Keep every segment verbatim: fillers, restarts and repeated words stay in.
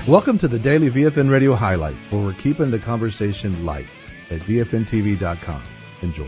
Welcome to the Daily V F N Radio Highlights, where we're keeping the conversation light at V F N T V dot com. Enjoy.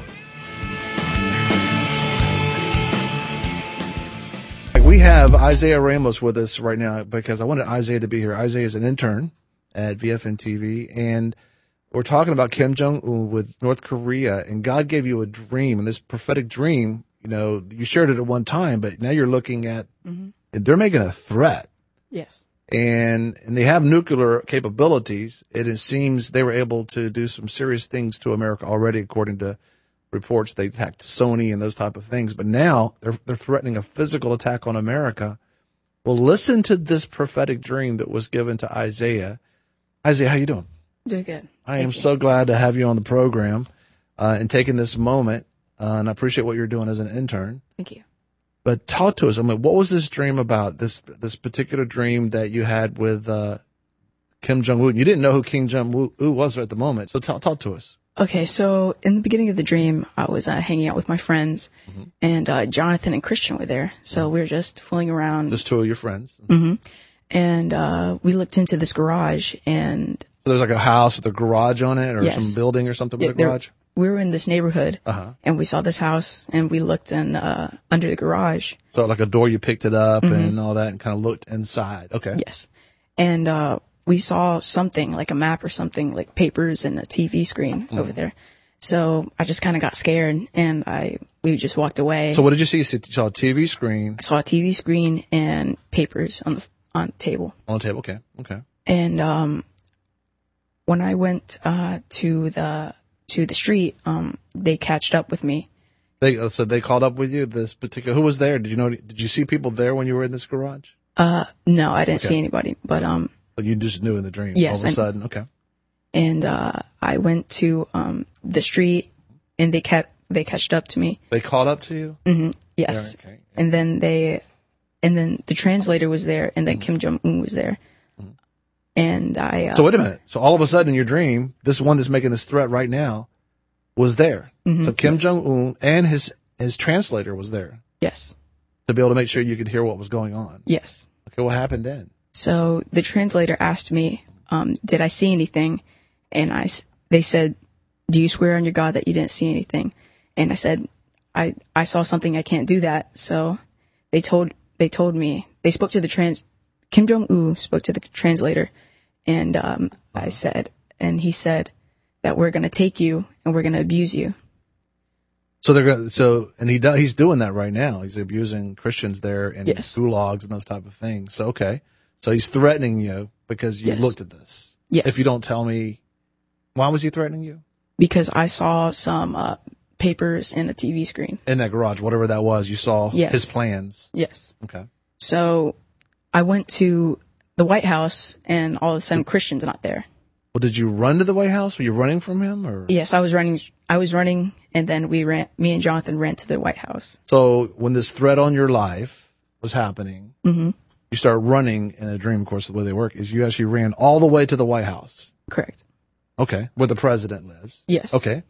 We have Isaiah Ramos with us right now because I wanted Isaiah to be here. Isaiah is an intern at V F N T V, and we're talking about Kim Jong-un with North Korea, and God gave you a dream, and this prophetic dream, you know, you shared it at one time, but now you're looking at, mm-hmm. they're making a threat. Yes. And, and they have nuclear capabilities. And it seems they were able to do some serious things to America already, according to reports. They attacked Sony and those type of things. But now they're, they're threatening a physical attack on America. Well, listen to this prophetic dream that was given to Isaiah. Isaiah, how you doing? Doing good. I Thank am you. so glad to have you on the program uh, and taking this moment. Uh, and I appreciate what you're doing as an intern. Thank you. But talk to us. I mean, what was this dream about? This this particular dream that you had with uh, Kim Jong-un. You didn't know who Kim Jong-un was at the moment. So talk talk to us. Okay, so in the beginning of the dream, I was uh, hanging out with my friends, mm-hmm. and uh, Jonathan and Christian were there. So mm-hmm. we were just fooling around. Just two of your friends. Mm-hmm. And uh, we looked into this garage, and so there's like a house with a garage on it, or yes. some building or something with yeah, a garage. There, we were in this neighborhood, uh-huh. and we saw this house, and we looked in uh, under the garage. So like a door, you picked it up mm-hmm. and all that, and kind of looked inside. Okay. Yes, and uh, we saw something like a map or something, like papers and a T V screen mm-hmm. over there. So I just kind of got scared, and I we just walked away. So what did you see? You saw a T V screen. I saw a T V screen and papers on the on the table. On the table, okay, okay. And um, when I went uh, to the to the street, um, they catched up with me. They so they called up with you. This particular who was there? Did you know? Did you see people there when you were in this garage? Uh, no, I didn't okay. see anybody. But um, but you just knew in the dream. Yes, all of a sudden, okay. And uh, I went to um the street, and they cat they catched up to me. They called up to you. Mm-hmm. Yes. Yeah, okay. And then they, and then the translator was there, and then mm-hmm. Kim Jong-un was there. Mm-hmm. And I. Uh, so wait a minute. So all of a sudden in your dream, this one that's making this threat right now was there. Mm-hmm. So Kim yes. Jong-un and his his translator was there. Yes. To be able to make sure you could hear what was going on. Yes. Okay, what happened then? So the translator asked me, um, did I see anything? And I, they said, do you swear on your God that you didn't see anything? And I said, I, I saw something. I can't do that. So they told, they told me, they spoke to the trans, Kim Jong-un spoke to the translator. And, um, I said, and he said that we're going to take you and we're going to abuse you. So they're going to, so, and he does, he's doing that right now. He's abusing Christians there in yes. gulags and those type of things. So, okay. So he's threatening you because you yes. looked at this. Yes. If you don't tell me, why was he threatening you? Because I saw some, uh, papers and a T V screen. In that garage, whatever that was, you saw yes. his plans. Yes. Okay. So I went to the White House, and all of a sudden Christian's not there. Well, did you run to the White House? Were you running from him, or? Yes, I was running. I was running, and then we ran. Me and Jonathan ran to the White House. So when this threat on your life was happening, mm-hmm. you start running in a dream. Of course, the way they work is you actually ran all the way to the White House. Correct. Okay, where the president lives. Yes. Okay.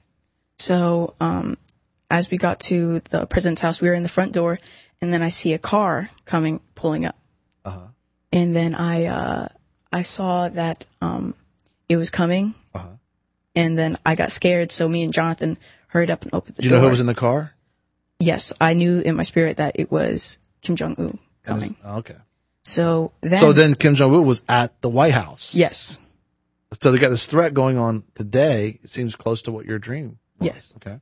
So, um, as we got to the president's house, we were in the front door, and then I see a car coming, pulling up. Uh huh. And then I, uh, I saw that um, it was coming. Uh huh. And then I got scared, so me and Jonathan hurried up and opened the door. Did you door. know who was in the car? Yes, I knew in my spirit that it was Kim Jong-un coming. Was, okay. So then. So then Kim Jong-un was at the White House. Yes. So they got this threat going on today. It seems close to what your dream was. Yes. Okay.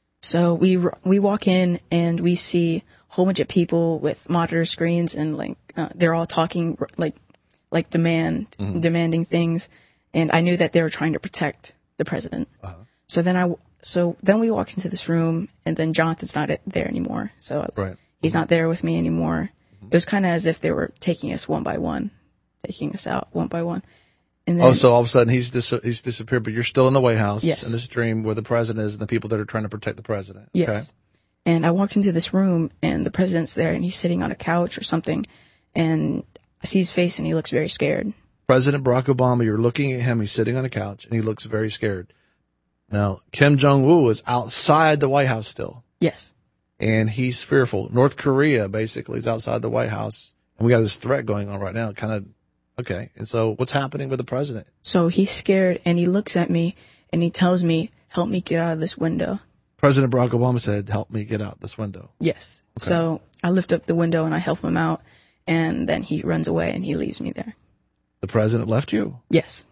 So we we walk in and we see a whole bunch of people with monitor screens, and like uh, they're all talking like like demand mm-hmm. demanding things, and I knew that they were trying to protect the president. Uh-huh. So then I so then we walk into this room, and then Jonathan's not there anymore. So right. he's mm-hmm. not there with me anymore. Mm-hmm. It was kind of as if they were taking us one by one, taking us out one by one. And then, oh, so all of a sudden he's dis- he's disappeared, but you're still in the White House yes. in this dream where the president is and the people that are trying to protect the president. Yes. Okay. And I walk into this room, and the president's there, and he's sitting on a couch or something, and I see his face, and he looks very scared. President Barack Obama, you're looking at him, he's sitting on a couch, and he looks very scared. Now, Kim Jong-un is outside the White House still. Yes. And he's fearful. North Korea basically is outside the White House, and we got this threat going on right now. Kind of Okay. And so what's happening with the president? So he's scared and he looks at me and he tells me, help me get out of this window. President Barack Obama said, help me get out this window. Yes. Okay. So I lift up the window and I help him out, and then he runs away and he leaves me there. The president left you? Yes.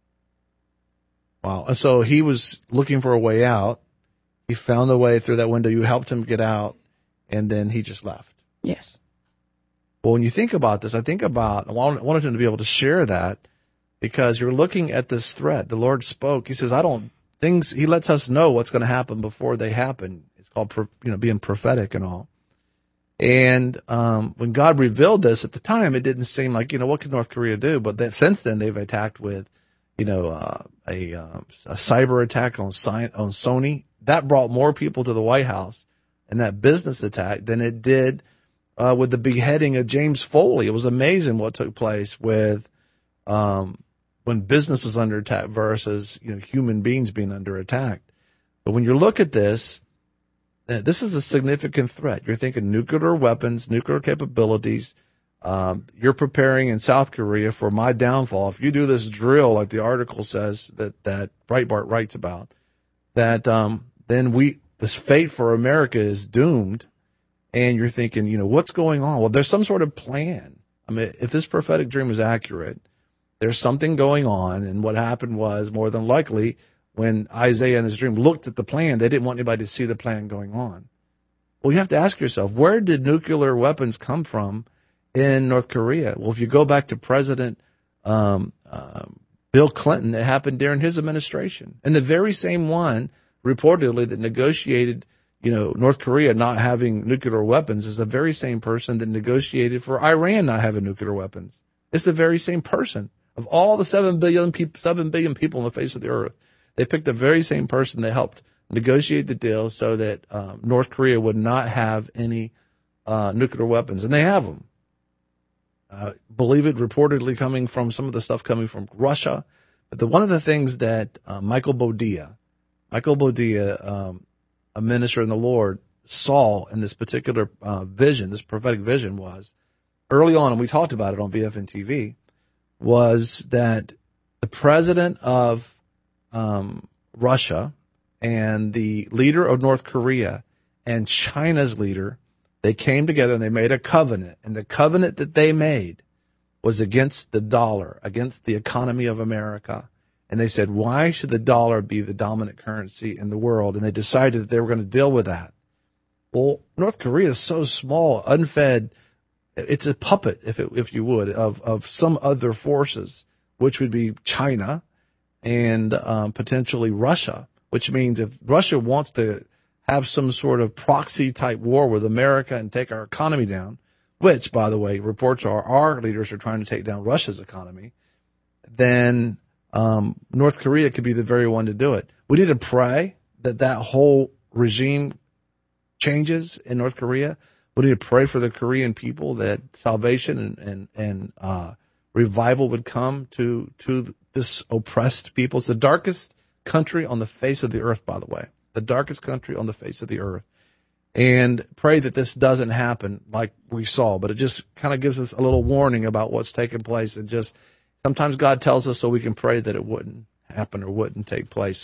Wow. And so he was looking for a way out. He found a way through that window. You helped him get out, and then he just left. Yes. Well, when you think about this, I think about, I wanted him to be able to share that, because you're looking at this threat. The Lord spoke. He says, I don't, things, he lets us know what's going to happen before they happen. It's called, you know, being prophetic and all. And um, when God revealed this at the time, it didn't seem like, you know, what could North Korea do? But then, since then, they've attacked with, you know, uh, a, uh, a cyber attack on, on Sony. That brought more people to the White House, and that business attack, than it did uh, with the beheading of James Foley. It was amazing what took place with um, when business is under attack versus, you know, human beings being under attack. But when you look at this, this is a significant threat. You're thinking nuclear weapons, nuclear capabilities. Um, you're preparing in South Korea for my downfall. If you do this drill, like the article says that, that Breitbart writes about, that um, then we, this fate for America is doomed. And you're thinking, you know, what's going on? Well, there's some sort of plan. I mean, if this prophetic dream is accurate, there's something going on. And what happened was, more than likely, when Isaiah in his dream looked at the plan, they didn't want anybody to see the plan going on. Well, you have to ask yourself, where did nuclear weapons come from in North Korea? Well, if you go back to President um, um, Bill Clinton, it happened during his administration. And the very same one, reportedly, that negotiated, you know, North Korea not having nuclear weapons is the very same person that negotiated for Iran not having nuclear weapons. It's the very same person. Of all the seven billion people, seven billion people on the face of the earth, they picked the very same person that helped negotiate the deal so that um, North Korea would not have any uh, nuclear weapons. And they have them. Uh, believe it, reportedly coming from some of the stuff coming from Russia. But the, one of the things that uh, Michael Bodia, Michael Bodia, um, a minister in the Lord, saw in this particular uh, vision, this prophetic vision, was early on, and we talked about it on V F N T V, was that the president of um, Russia and the leader of North Korea and China's leader, they came together and they made a covenant. And the covenant that they made was against the dollar, against the economy of America. And they said, why should the dollar be the dominant currency in the world? And they decided that they were going to deal with that. Well, North Korea is so small, unfed. It's a puppet, if it, if you would, of, of some other forces, which would be China and um, potentially Russia, which means if Russia wants to have some sort of proxy type war with America and take our economy down, which, by the way, reports are our leaders are trying to take down Russia's economy, then um, North Korea could be the very one to do it. We need to pray that that whole regime changes in North Korea. We need to pray for the Korean people that salvation and, and, and uh, revival would come to, to this oppressed people. It's the darkest country on the face of the earth, by the way, the darkest country on the face of the earth. And pray that this doesn't happen like we saw, but it just kind of gives us a little warning about what's taking place. And just sometimes God tells us so we can pray that it wouldn't happen or wouldn't take place.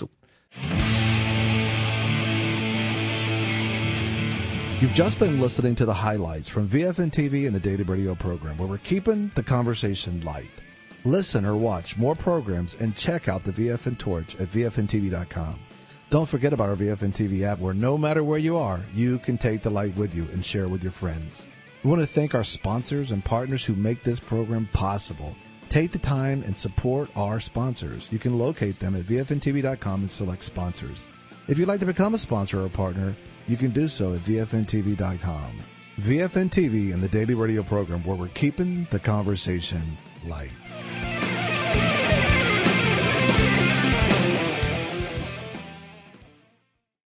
You've just been listening to the highlights from V F N T V and the Daily Radio program, where we're keeping the conversation light. Listen or watch more programs and check out the V F N Torch at V F N T V dot com. Don't forget about our V F N T V app, where no matter where you are, you can take the light with you and share with your friends. We want to thank our sponsors and partners who make this program possible. Take the time and support our sponsors. You can locate them at V F N T V dot com and select sponsors. If you'd like to become a sponsor or a partner, you can do so at V F N T V dot com. V F N T V and the Daily Radio program, where we're keeping the conversation light.